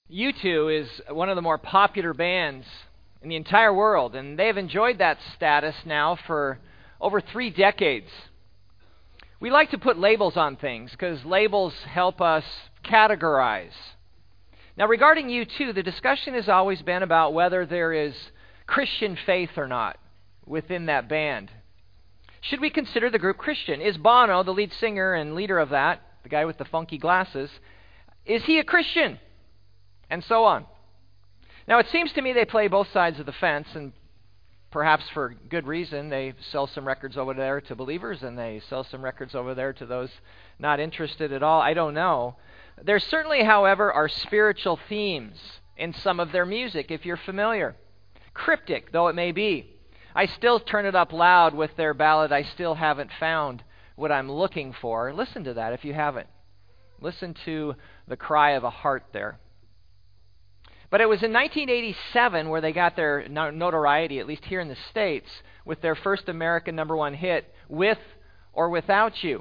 U2 is one of the more popular bands in the entire world, and they've enjoyed that status now for over 3 decades. We like to put labels on things because labels help us categorize. Now, regarding U2, the discussion has always been about whether there is Christian faith or not within that band. Should we consider the group Christian? Is Bono, the lead singer and leader of that, the guy with the funky glasses, is he a Christian? And so on. Now, it seems to me they play both sides of the fence, and perhaps for good reason. They sell some records over there to believers, and they sell some records over there to those not interested at all. I don't know. There certainly, however, are spiritual themes in some of their music, if you're familiar. Cryptic though it may be. I still turn it up loud with their ballad, I Still Haven't Found What I'm Looking For. Listen to that if you haven't. Listen to the cry of a heart there. But it was in 1987 where they got their notoriety, at least here in the States, with their first American #1 hit, With or Without You.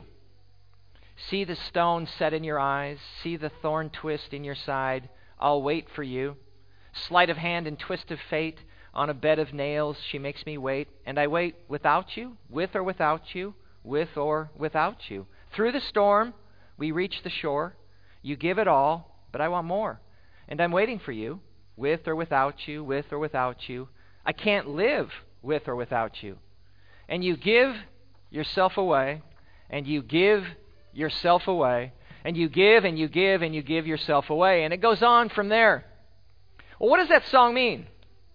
See the stone set in your eyes, see the thorn twist in your side, I'll wait for you. Sleight of hand and twist of fate, on a bed of nails she makes me wait, and I wait without you, with or without you, with or without you. Through the storm, we reach the shore, you give it all, but I want more. And I'm waiting for you, with or without you, with or without you. I can't live with or without you. And you give yourself away, and you give yourself away, and you give and you give and you give yourself away. And it goes on from there. Well, what does that song mean?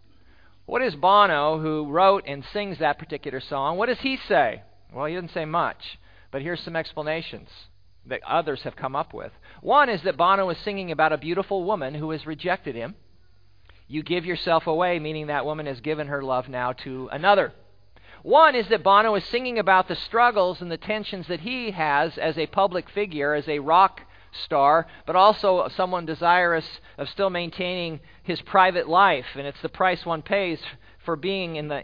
What is Bono, who wrote and sings that particular song, what does he say? Well, he doesn't say much, but here's some explanations that others have come up with. One is that Bono is singing about a beautiful woman who has rejected him. You give yourself away, meaning that woman has given her love now to another. One is that Bono is singing about the struggles and the tensions that he has as a public figure, as a rock star, but also someone desirous of still maintaining his private life, and it's the price one pays for being in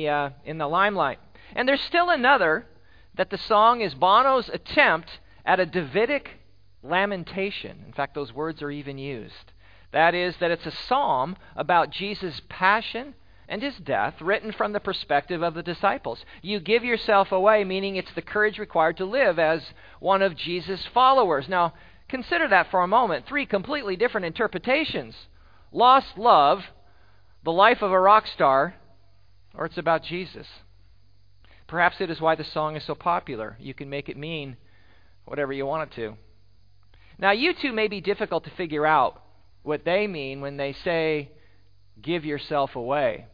the limelight. And there's still another, that the song is Bono's attempt at a Davidic lamentation. In fact, those words are even used. That is, that it's a psalm about Jesus' passion and his death, written from the perspective of the disciples. You give yourself away, meaning it's the courage required to live as one of Jesus' followers. Now, consider that for a moment. 3 completely different interpretations. Lost love, the life of a rock star, or it's about Jesus. Perhaps it is why the song is so popular. You can make it mean whatever you want it to. Now, U2 may be difficult to figure out what they mean when they say, give yourself away.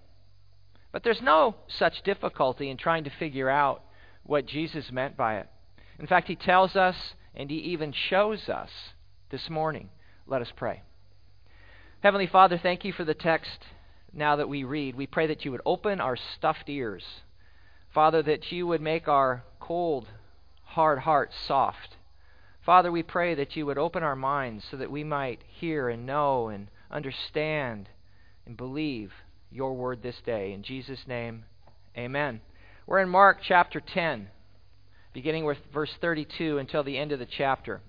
But there's no such difficulty in trying to figure out what Jesus meant by it. In fact, he tells us, and he even shows us this morning. Let us pray. Heavenly Father, thank you for the text now that we read. We pray that you would open our stuffed ears. Father, that you would make our cold, hard hearts soft. Father, we pray that you would open our minds so that we might hear and know and understand and believe your word this day. In Jesus' name, amen. We're in Mark chapter 10, beginning with verse 32 until the end of the chapter.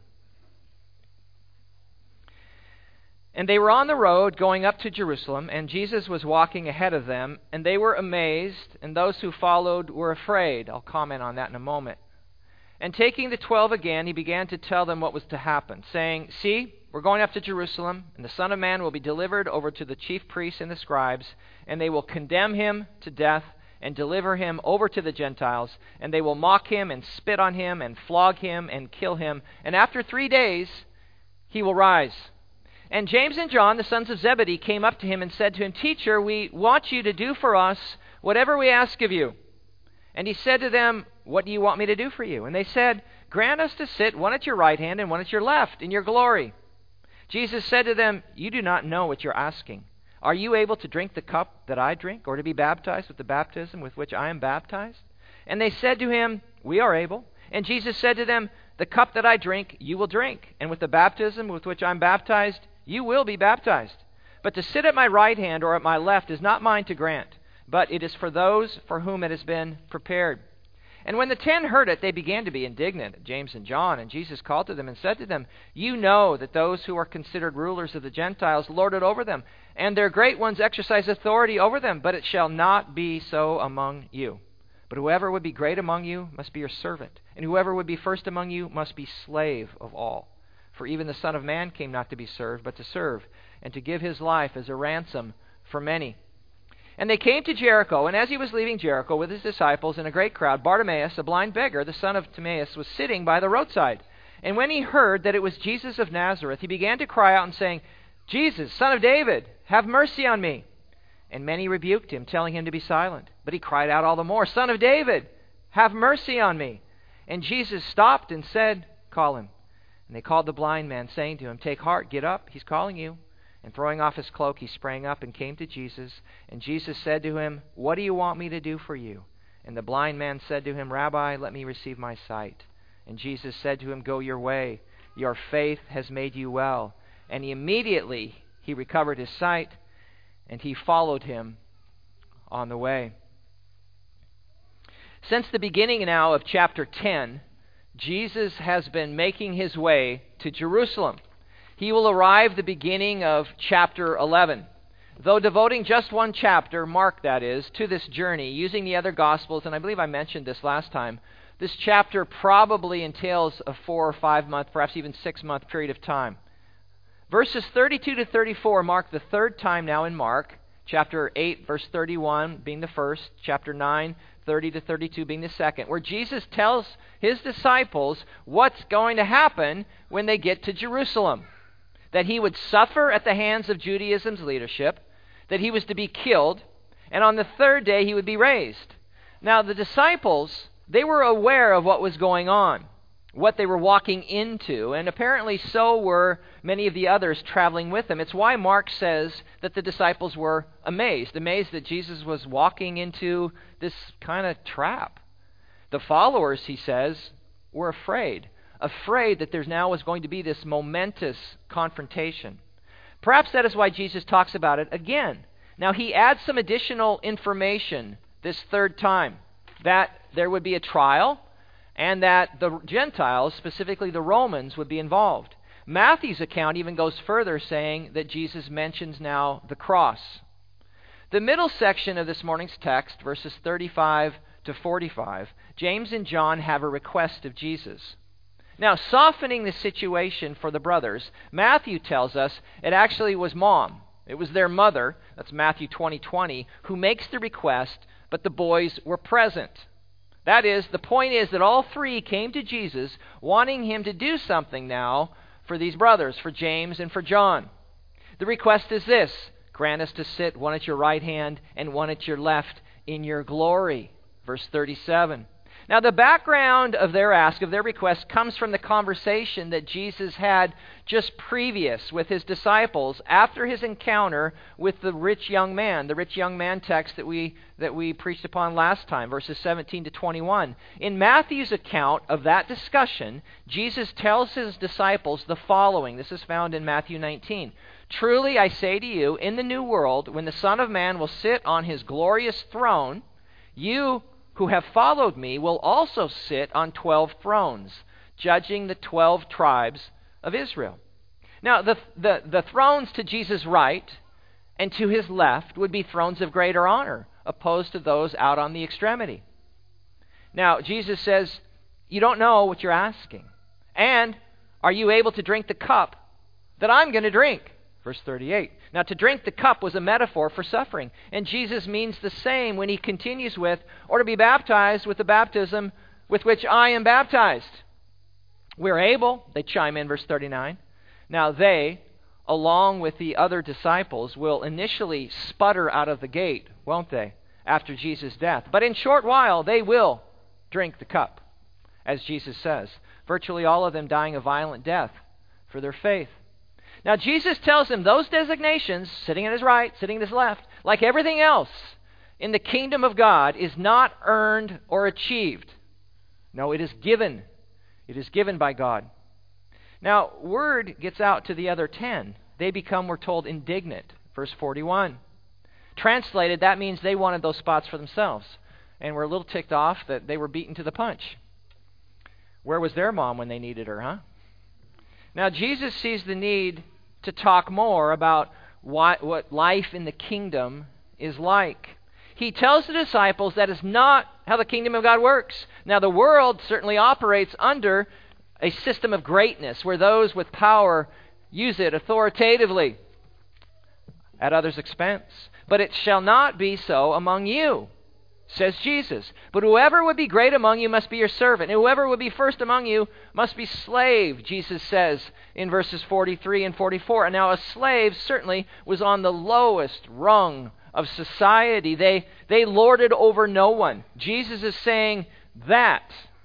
And they were on the road going up to Jerusalem, and Jesus was walking ahead of them, and they were amazed, and those who followed were afraid. I'll comment on that in a moment. And taking the 12 again, he began to tell them what was to happen, saying, see, we're going up to Jerusalem, and the Son of Man will be delivered over to the chief priests and the scribes, and they will condemn him to death and deliver him over to the Gentiles, and they will mock him and spit on him and flog him and kill him, and after 3 days he will rise. And James and John, the sons of Zebedee, came up to him and said to him, Teacher, we want you to do for us whatever we ask of you. And he said to them, what do you want me to do for you? And they said, grant us to sit one at your right hand and one at your left in your glory. Jesus said to them, you do not know what you're asking. Are you able to drink the cup that I drink, or to be baptized with the baptism with which I am baptized? And they said to him, we are able. And Jesus said to them, the cup that I drink, you will drink, and with the baptism with which I'm baptized, you will be baptized. But to sit at my right hand or at my left is not mine to grant, but it is for those for whom it has been prepared. And when the 10 heard it, they began to be indignant, James and John. And Jesus called to them and said to them, "You know that those who are considered rulers of the Gentiles lord it over them, and their great ones exercise authority over them. But it shall not be so among you. But whoever would be great among you must be your servant, and whoever would be first among you must be slave of all. For even the Son of Man came not to be served, but to serve, and to give his life as a ransom for many." And they came to Jericho, and as he was leaving Jericho with his disciples and a great crowd, Bartimaeus, a blind beggar, the son of Timaeus, was sitting by the roadside. And when he heard that it was Jesus of Nazareth, he began to cry out and saying, "Jesus, Son of David, have mercy on me." And many rebuked him, telling him to be silent. But he cried out all the more, "Son of David, have mercy on me." And Jesus stopped and said, "Call him." And they called the blind man, saying to him, "Take heart, get up, he's calling you." And throwing off his cloak, he sprang up and came to Jesus. And Jesus said to him, "What do you want me to do for you?" And the blind man said to him, "Rabbi, let me receive my sight." And Jesus said to him, "Go your way, your faith has made you well." And immediately he recovered his sight, and he followed him on the way. Since the beginning now of chapter 10, Jesus has been making his way to Jerusalem. He will arrive the beginning of chapter 11. Though devoting just one chapter, Mark that is, to this journey, using the other Gospels, and I believe I mentioned this last time, this chapter probably entails a 4 or 5 month, perhaps even 6 month period of time. Verses 32 to 34 mark the third time now in Mark, chapter 8, verse 31 being the first, chapter 9, 30 to 32 being the second, where Jesus tells his disciples what's going to happen when they get to Jerusalem. That he would suffer at the hands of Judaism's leadership, that he was to be killed, and on the third day he would be raised. Now the disciples, they were aware of what was going on, what they were walking into, and apparently so were many of the others traveling with them. It's why Mark says that the disciples were amazed that Jesus was walking into this kind of trap. The followers, he says, were afraid that there now was going to be this momentous confrontation. Perhaps that is why Jesus talks about it again. Now he adds some additional information this third time, that there would be a trial and that the Gentiles, specifically the Romans, would be involved. Matthew's account even goes further, saying that Jesus mentions now the cross. The middle section of this morning's text, verses 35 to 45, James and John have a request of Jesus. Now, softening the situation for the brothers, Matthew tells us it actually was Mom. It was their mother, that's Matthew 20:20, who makes the request, but the boys were present. That is, the point is that all three came to Jesus wanting him to do something now for these brothers, for James and for John. The request is this: grant us to sit one at your right hand and one at your left in your glory. Verse 37. Now, the background of their ask, of their request, comes from the conversation that Jesus had just previous with his disciples after his encounter with the rich young man text that we preached upon last time, verses 17 to 21. In Matthew's account of that discussion, Jesus tells his disciples the following. This is found in Matthew 19. "Truly I say to you, in the new world, when the Son of Man will sit on his glorious throne, you who have followed me will also sit on 12 thrones, judging the 12 tribes of Israel." Now, the thrones to Jesus' right and to his left would be thrones of greater honor, opposed to those out on the extremity. Now, Jesus says, you don't know what you're asking. And are you able to drink the cup that I'm going to drink? Verse 38. Now, to drink the cup was a metaphor for suffering. And Jesus means the same when he continues with, or to be baptized with the baptism with which I am baptized. We're able, they chime in, verse 39. Now they, along with the other disciples, will initially sputter out of the gate, won't they, after Jesus' death. But in short while, they will drink the cup, as Jesus says. Virtually all of them dying a violent death for their faith. Now, Jesus tells them those designations, sitting at his right, sitting at his left, like everything else in the kingdom of God, is not earned or achieved. No, it is given. It is given by God. Now, word gets out to the other 10. They become, we're told, indignant. Verse 41. Translated, that means they wanted those spots for themselves. and were a little ticked off that they were beaten to the punch. Where was their mom when they needed her, huh? Now, Jesus sees the need to talk more about what life in the kingdom is like. He tells the disciples that is not how the kingdom of God works. Now, the world certainly operates under a system of greatness where those with power use it authoritatively at others' expense. But it shall not be so among you, says Jesus. But whoever would be great among you must be your servant. And whoever would be first among you must be slave, Jesus says in verses 43 and 44. And now a slave certainly was on the lowest rung of society. They lorded over no one. Jesus is saying that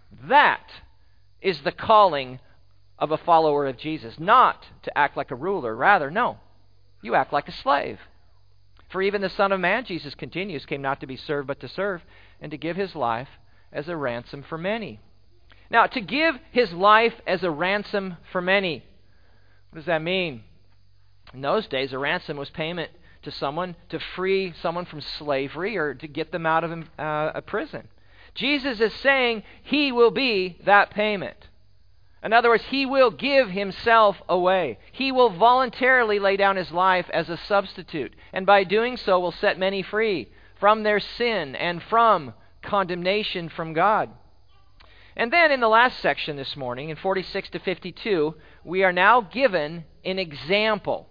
is the calling of a follower of Jesus. Not to act like a ruler. Rather, no, you act like a slave. For even the Son of Man, Jesus continues, came not to be served, but to serve, and to give his life as a ransom for many. Now, to give his life as a ransom for many, what does that mean? In those days, a ransom was payment to someone to free someone from slavery or to get them out of a prison. Jesus is saying he will be that payment. In other words, he will give himself away. He will voluntarily lay down his life as a substitute, and by doing so will set many free from their sin and from condemnation from God. And then in the last section this morning, in 46 to 52, we are now given an example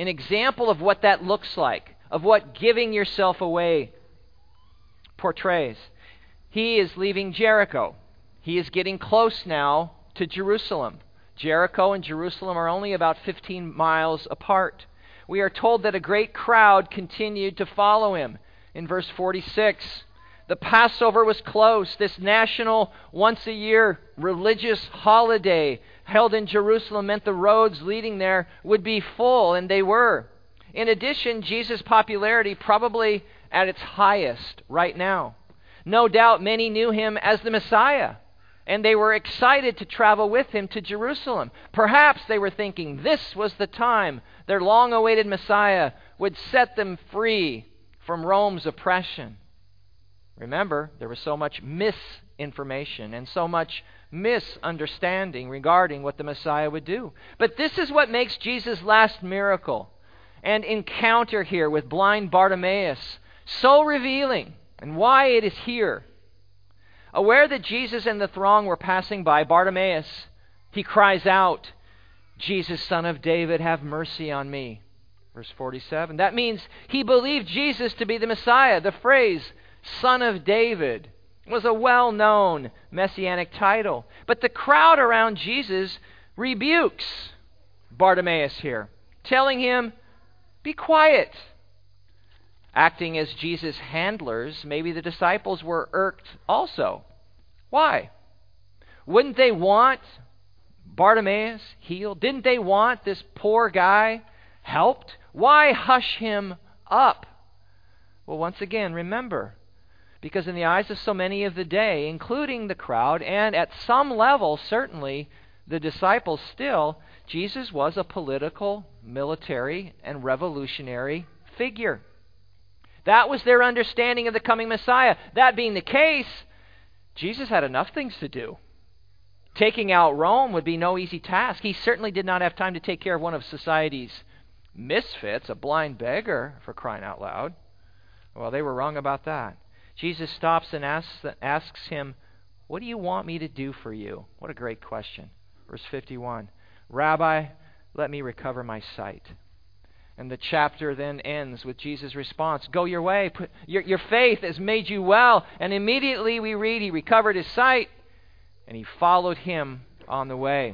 of what that looks like, of what giving yourself away portrays. He is leaving Jericho. He is getting close now to Jerusalem. Jericho and Jerusalem are only about 15 miles apart. We are told that a great crowd continued to follow him. In verse 46, the Passover was close. This national, once-a-year religious holiday held in Jerusalem meant the roads leading there would be full, and they were. In addition, Jesus' popularity probably at its highest right now. No doubt many knew him as the Messiah, and they were excited to travel with him to Jerusalem. Perhaps they were thinking this was the time their long-awaited Messiah would set them free from Rome's oppression. Remember, there was so much misinformation and so much misunderstanding regarding what the Messiah would do. But this is what makes Jesus' last miracle and encounter here with blind Bartimaeus so revealing, and why it is here. Aware that Jesus and the throng were passing by, Bartimaeus, he cries out, "Jesus, Son of David, have mercy on me." Verse 47. That means he believed Jesus to be the Messiah. The phrase, Son of David, was a well-known messianic title. But the crowd around Jesus rebukes Bartimaeus here, telling him, "Be quiet." Acting as Jesus' handlers, maybe the disciples were irked also. Why? Wouldn't they want Bartimaeus healed? Didn't they want this poor guy helped? Why hush him up? Well, once again, remember, because in the eyes of so many of the day, including the crowd, and at some level, certainly, the disciples still, Jesus was a political, military, and revolutionary figure. That was their understanding of the coming Messiah. That being the case, Jesus had enough things to do. Taking out Rome would be no easy task. He certainly did not have time to take care of one of society's misfits, a blind beggar, for crying out loud. Well, they were wrong about that. Jesus stops and asks him, "What do you want me to do for you?" What a great question. Verse 51, "Rabbi, let me recover my sight." And the chapter then ends with Jesus' response, "Go your way, your faith has made you well." And immediately we read he recovered his sight and he followed him on the way.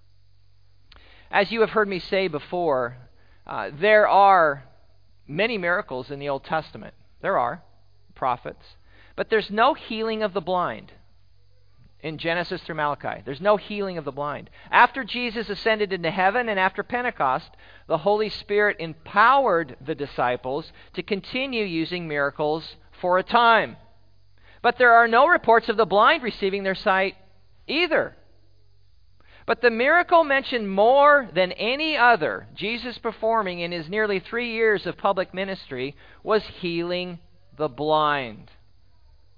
As you have heard me say before, there are many miracles in the Old Testament. There are prophets. But there's no healing of the blind in Genesis through Malachi. There's no healing of the blind. After Jesus ascended into heaven and after Pentecost, the Holy Spirit empowered the disciples to continue using miracles for a time. But there are no reports of the blind receiving their sight either. But the miracle mentioned more than any other Jesus performing in his nearly 3 years of public ministry was healing the blind.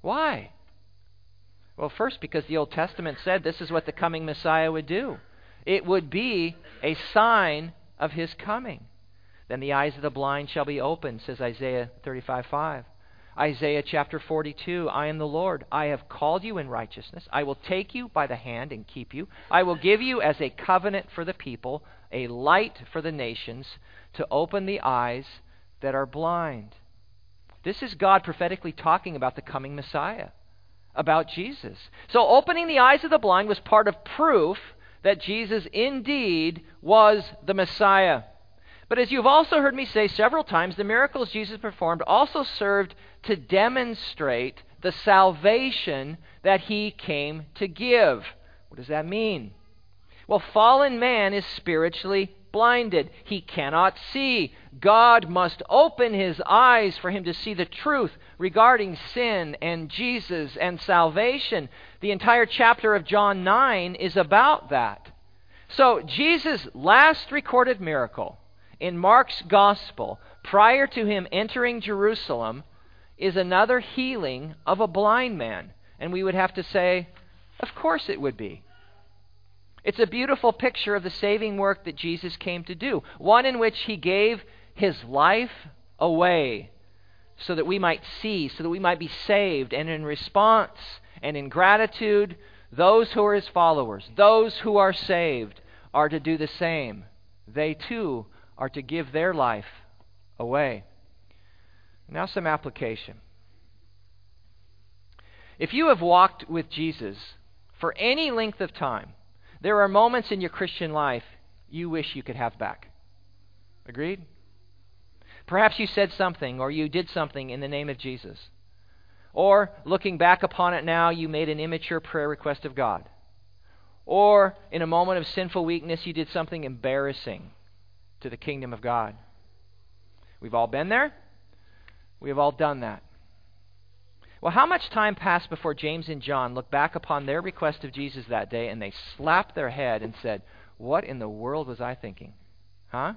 Why? Well, first, because the Old Testament said this is what the coming Messiah would do. It would be a sign of his coming. Then the eyes of the blind shall be opened, says Isaiah 35:5. Isaiah chapter 42, I am the Lord. I have called you in righteousness. I will take you by the hand and keep you. I will give you as a covenant for the people, a light for the nations, to open the eyes that are blind. This is God prophetically talking about the coming Messiah, about Jesus. So opening the eyes of the blind was part of proof that Jesus indeed was the Messiah. But as you've also heard me say several times, the miracles Jesus performed also served to demonstrate the salvation that he came to give. What does that mean? Well, fallen man is spiritually blinded. He cannot see. God must open his eyes for him to see the truth regarding sin and Jesus and salvation. The entire chapter of John 9 is about that. So Jesus' last recorded miracle in Mark's gospel, prior to him entering Jerusalem, is another healing of a blind man. And we would have to say, of course it would be. It's a beautiful picture of the saving work that Jesus came to do, one in which he gave his life away so that we might see, so that we might be saved. And in response and in gratitude, those who are his followers, those who are saved, are to do the same. They too are to give their life away. Now some application. If you have walked with Jesus for any length of time, there are moments in your Christian life you wish you could have back. Agreed? Perhaps you said something or you did something in the name of Jesus. Or, looking back upon it now, you made an immature prayer request of God. Or, in a moment of sinful weakness, you did something embarrassing to the kingdom of God. We've all been there. We have all done that. Well, how much time passed before James and John looked back upon their request of Jesus that day and they slapped their head and said, "What in the world was I thinking?" Huh?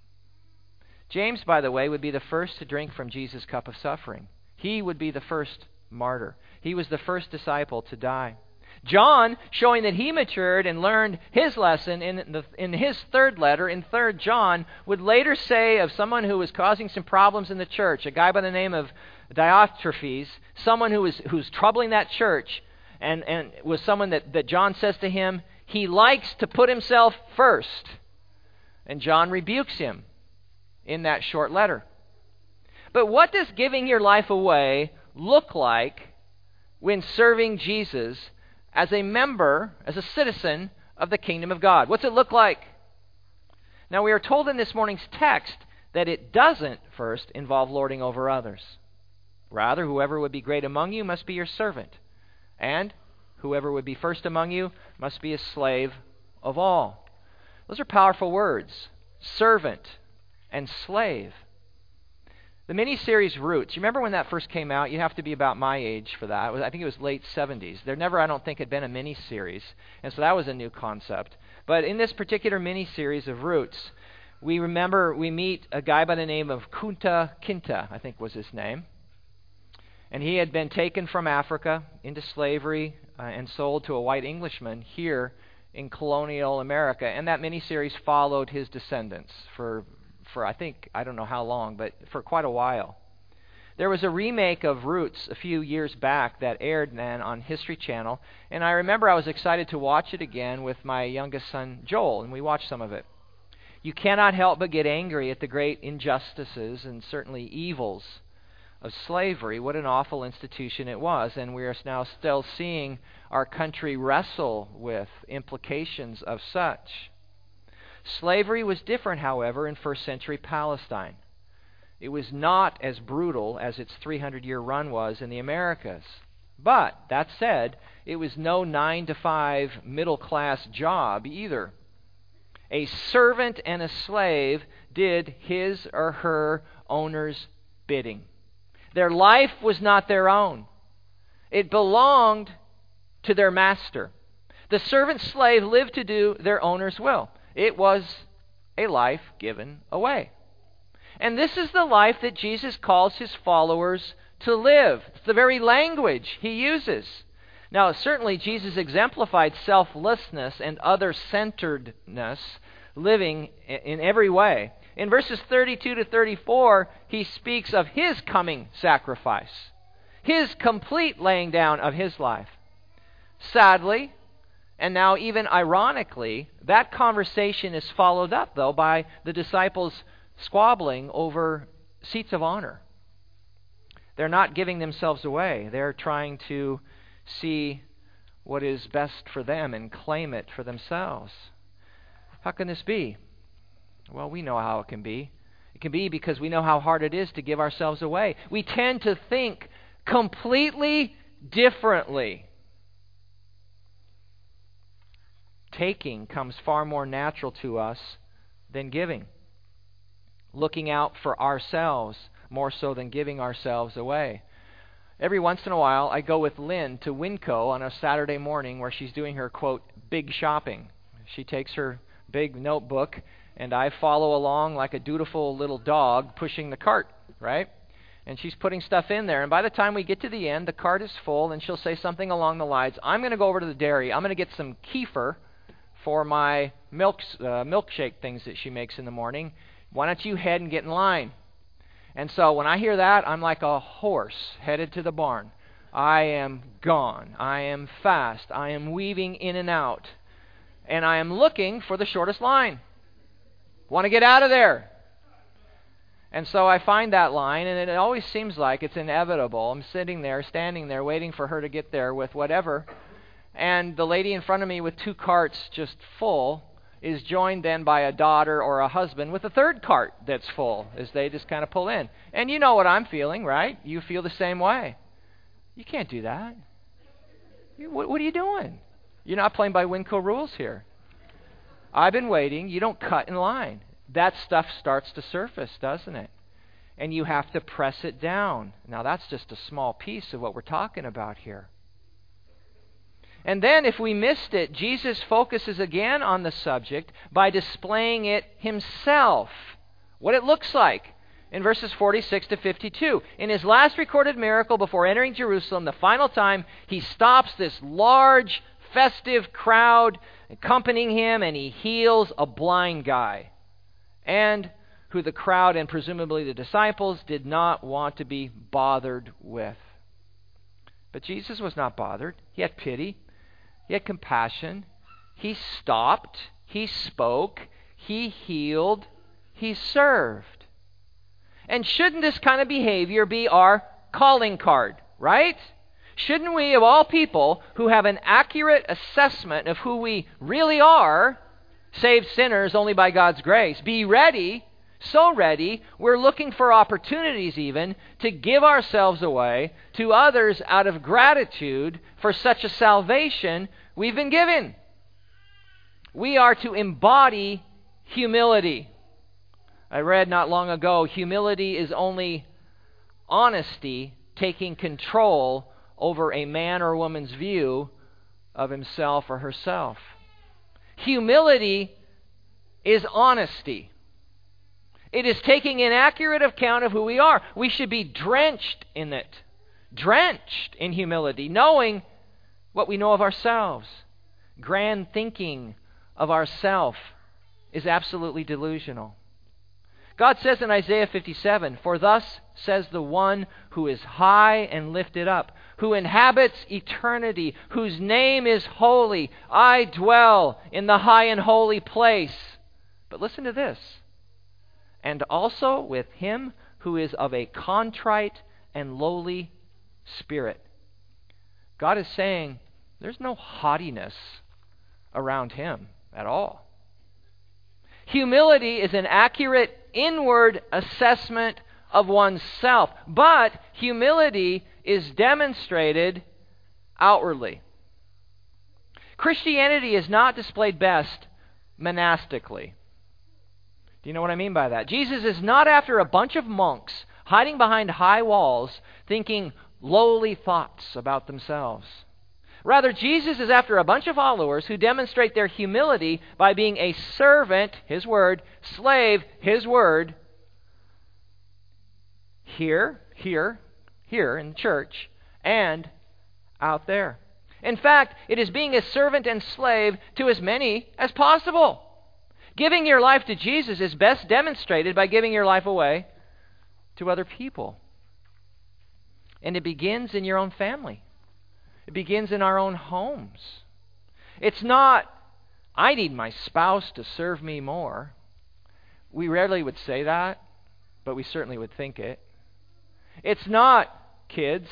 James, by the way, would be the first to drink from Jesus' cup of suffering. He would be the first martyr. He was the first disciple to die. John, showing that he matured and learned his lesson in his third letter, in 3 John, would later say of someone who was causing some problems in the church, a guy by the name of Diotrephes, someone who's troubling that church, and was someone that John says to him, he likes to put himself first. And John rebukes him in that short letter. But what does giving your life away look like when serving Jesus as a member, as a citizen of the kingdom of God? What's it look like? Now, we are told in this morning's text that it doesn't first involve lording over others. Rather, whoever would be great among you must be your servant, and whoever would be first among you must be a slave of all. Those are powerful words, servant and slave. The miniseries Roots, you remember when that first came out? You have to be about my age for that. I think it was late 70s. There never, I don't think, had been a miniseries, and so that was a new concept. But in this particular miniseries of Roots, we meet a guy by the name of Kunta Kinte, I think was his name. And he had been taken from Africa into slavery and sold to a white Englishman here in colonial America. And that miniseries followed his descendants for I think, I don't know how long, but for quite a while. There was a remake of Roots a few years back that aired then on History Channel, and I remember I was excited to watch it again with my youngest son, Joel, and we watched some of it. You cannot help but get angry at the great injustices and certainly evils of slavery. What an awful institution it was, and we are now still seeing our country wrestle with implications of such. Slavery was different, however, in first century Palestine. It was not as brutal as its 300-year run was in the Americas. But, that said, it was no 9-to-5 middle-class job either. A servant and a slave did his or her owner's bidding. Their life was not their own. It belonged to their master. The servant-slave lived to do their owner's will. It was a life given away. And this is the life that Jesus calls his followers to live. It's the very language he uses. Now, certainly Jesus exemplified selflessness and other-centeredness, living in every way. In verses 32 to 34, he speaks of his coming sacrifice, his complete laying down of his life. Sadly, and now even ironically, that conversation is followed up, though, by the disciples squabbling over seats of honor. They're not giving themselves away. They're trying to see what is best for them and claim it for themselves. How can this be? Well, we know how it can be. It can be because we know how hard it is to give ourselves away. We tend to think completely differently. Taking comes far more natural to us than giving. Looking out for ourselves more so than giving ourselves away. Every once in a while, I go with Lynn to Winco on a Saturday morning where she's doing her, quote, big shopping. She takes her big notebook, and I follow along like a dutiful little dog pushing the cart, right? And she's putting stuff in there. And by the time we get to the end, the cart is full, and she'll say something along the lines, I'm going to go over to the dairy. I'm going to get some kefir for my milkshake things that she makes in the morning. Why don't you head and get in line? And so when I hear that, I'm like a horse headed to the barn. I am gone. I am fast. I am weaving in and out. And I am looking for the shortest line. Want to get out of there. And so I find that line, and it always seems like it's inevitable. I'm sitting there, standing there, waiting for her to get there with whatever. And the lady in front of me with two carts just full is joined then by a daughter or a husband with a third cart that's full as they just kind of pull in. And you know what I'm feeling, right? You feel the same way. You can't do that. What are you doing? You're not playing by Winco rules here. I've been waiting. You don't cut in line. That stuff starts to surface, doesn't it? And you have to press it down. Now, that's just a small piece of what we're talking about here. And then, if we missed it, Jesus focuses again on the subject by displaying it himself, what it looks like, in verses 46 to 52. In his last recorded miracle before entering Jerusalem, the final time, he stops this large, festive crowd accompanying him, and he heals a blind guy, and who the crowd and presumably the disciples did not want to be bothered with. But Jesus was not bothered. He had pity. He had compassion. He stopped. He spoke. He healed. He served. And shouldn't this kind of behavior be our calling card, right? Shouldn't we, of all people who have an accurate assessment of who we really are, saved sinners only by God's grace, be ready, so ready, we're looking for opportunities even to give ourselves away to others out of gratitude for such a salvation we've been given. We are to embody humility. I read not long ago, humility is only honesty taking control over a man or woman's view of himself or herself. Humility is honesty. It is taking an accurate account of who we are. We should be drenched in it. Drenched in humility, knowing what we know of ourselves. Grand thinking of ourself is absolutely delusional. God says in Isaiah 57, "For thus says the one who is high and lifted up, who inhabits eternity, whose name is holy. I dwell in the high and holy place." But listen to this. "And also with him who is of a contrite and lowly spirit." God is saying there's no haughtiness around him at all. Humility is an accurate inward assessment of oneself, but humility is demonstrated outwardly. Christianity is not displayed best monastically. Do you know what I mean by that? Jesus is not after a bunch of monks hiding behind high walls thinking lowly thoughts about themselves. Rather, Jesus is after a bunch of followers who demonstrate their humility by being a servant, his word, slave, his word. Here, here in the church and out there. In fact, it is being a servant and slave to as many as possible. Giving your life to Jesus is best demonstrated by giving your life away to other people. And it begins in your own family. It begins in our own homes. It's not, I need my spouse to serve me more. We rarely would say that, but we certainly would think it. It's not, kids,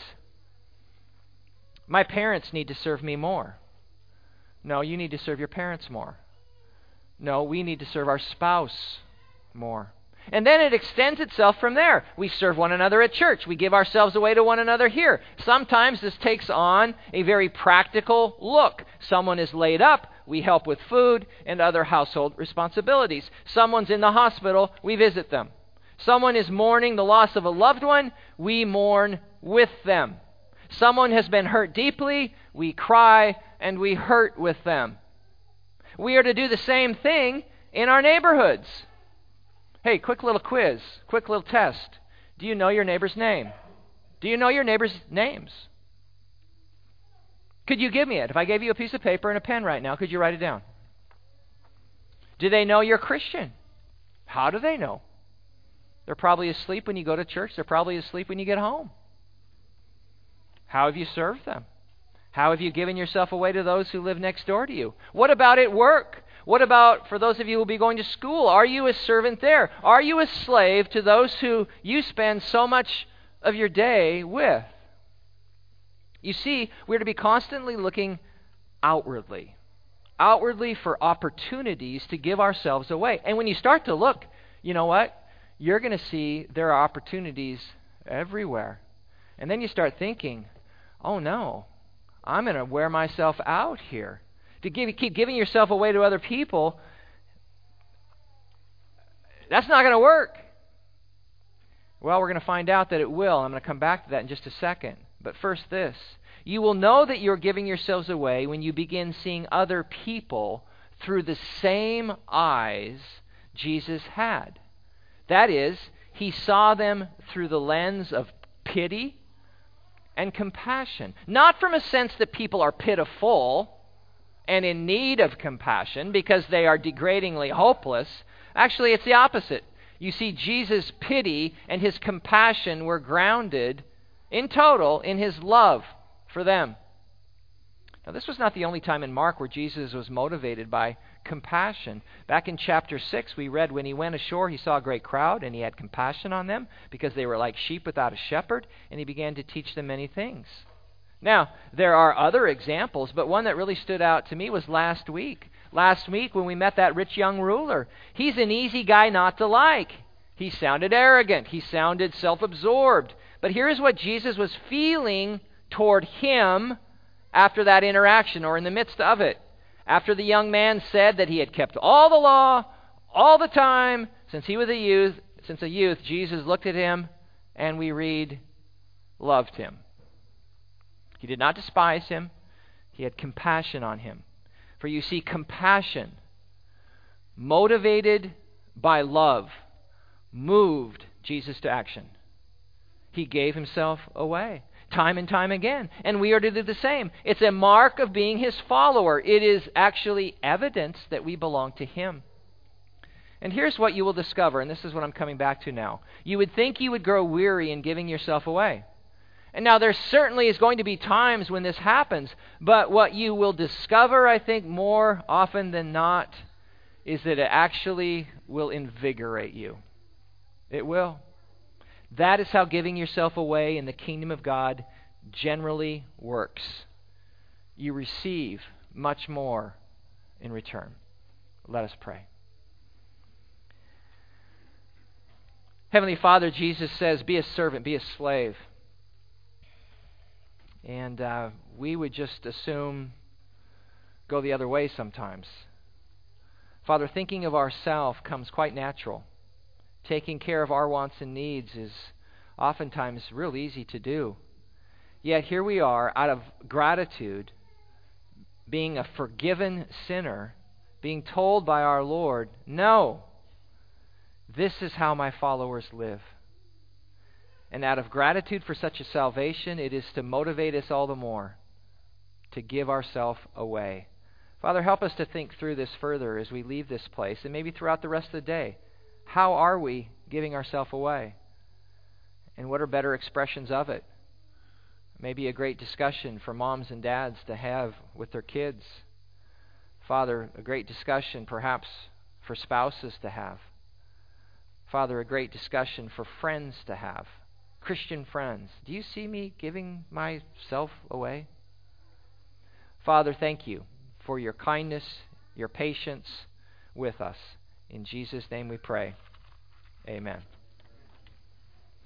my parents need to serve me more. No, you need to serve your parents more. No, we need to serve our spouse more. And then it extends itself from there. We serve one another at church. We give ourselves away to one another here. Sometimes this takes on a very practical look. Someone is laid up, we help with food and other household responsibilities. Someone's in the hospital, we visit them. Someone is mourning the loss of a loved one, we mourn with them. Someone has been hurt deeply, we cry and we hurt with them. We are to do the same thing in our neighborhoods. Hey, quick little quiz, quick little test. Do you know your neighbor's name? Do you know your neighbor's names? Could you give me it? If I gave you a piece of paper and a pen right now, could you write it down? Do they know you're Christian? How do they know? They're probably asleep when you go to church. They're probably asleep when you get home. How have you served them? How have you given yourself away to those who live next door to you? What about at work? What about for those of you who will be going to school? Are you a servant there? Are you a slave to those who you spend so much of your day with? You see, we're to be constantly looking outwardly for opportunities to give ourselves away. And when you start to look, you know what? You're going to see there are opportunities everywhere. And then you start thinking, oh no, I'm going to wear myself out here. To keep giving yourself away to other people, that's not going to work. Well, we're going to find out that it will. I'm going to come back to that in just a second. But first this. You will know that you're giving yourselves away when you begin seeing other people through the same eyes Jesus had. That is, he saw them through the lens of pity and compassion. Not from a sense that people are pitiful and in need of compassion because they are degradingly hopeless. Actually, it's the opposite. You see, Jesus' pity and his compassion were grounded in total in his love for them. Now, this was not the only time in Mark where Jesus was motivated by compassion. Back in chapter 6, we read when he went ashore, he saw a great crowd, and he had compassion on them because they were like sheep without a shepherd, and he began to teach them many things. Now, there are other examples, but one that really stood out to me was last week. Last week when we met that rich young ruler. He's an easy guy not to like. He sounded arrogant. He sounded self-absorbed. But here's what Jesus was feeling toward him after that interaction, or in the midst of it. After the young man said that he had kept all the law, all the time, since he was a youth, Jesus looked at him, and we read, loved him. He did not despise him. He had compassion on him. For you see, compassion, motivated by love, moved Jesus to action. He gave himself away time and time again. And we are to do the same. It's a mark of being his follower. It is actually evidence that we belong to him. And here's what you will discover, and this is what I'm coming back to now. You would think you would grow weary in giving yourself away. And now there certainly is going to be times when this happens, but what you will discover, I think, more often than not, is that it actually will invigorate you. It will. That is how giving yourself away in the kingdom of God generally works. You receive much more in return. Let us pray. Heavenly Father, Jesus says, be a servant, be a slave. And we would just assume go the other way sometimes. Father, thinking of ourselves comes quite natural. Taking care of our wants and needs is oftentimes real easy to do. Yet here we are, out of gratitude, being a forgiven sinner, being told by our Lord, no, this is how my followers live. And out of gratitude for such a salvation, it is to motivate us all the more to give ourselves away. Father, help us to think through this further as we leave this place and maybe throughout the rest of the day. How are we giving ourselves away? And what are better expressions of it? Maybe a great discussion for moms and dads to have with their kids. Father, a great discussion perhaps for spouses to have. Father, a great discussion for friends to have. Christian friends. Do you see me giving myself away? Father, thank you for your kindness, your patience with us. In Jesus' name we pray. Amen.